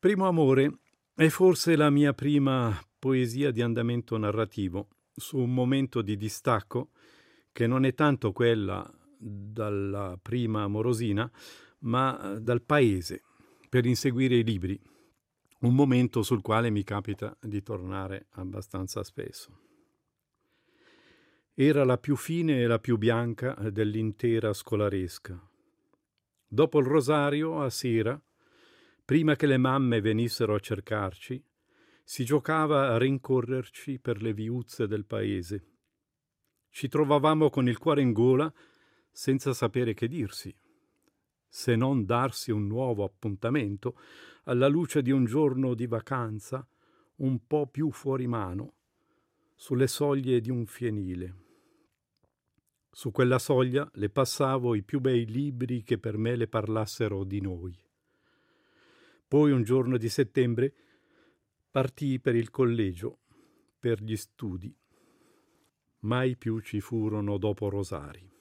Primo amore è forse la mia prima poesia di andamento narrativo, su un momento di distacco che non è tanto quella dalla prima amorosina, ma dal paese, per inseguire i libri, un momento sul quale mi capita di tornare abbastanza spesso. Era la più fine e la più bianca dell'intera scolaresca. Dopo il rosario, a sera, prima che le mamme venissero a cercarci, si giocava a rincorrerci per le viuzze del paese. Ci trovavamo con il cuore in gola senza sapere che dirsi, se non darsi un nuovo appuntamento alla luce di un giorno di vacanza un po' più fuori mano, sulle soglie di un fienile. Su quella soglia le passavo i più bei libri che per me le parlassero di noi. Poi un giorno di settembre partii per il collegio, per gli studi. Mai più ci furono dopo Rosari.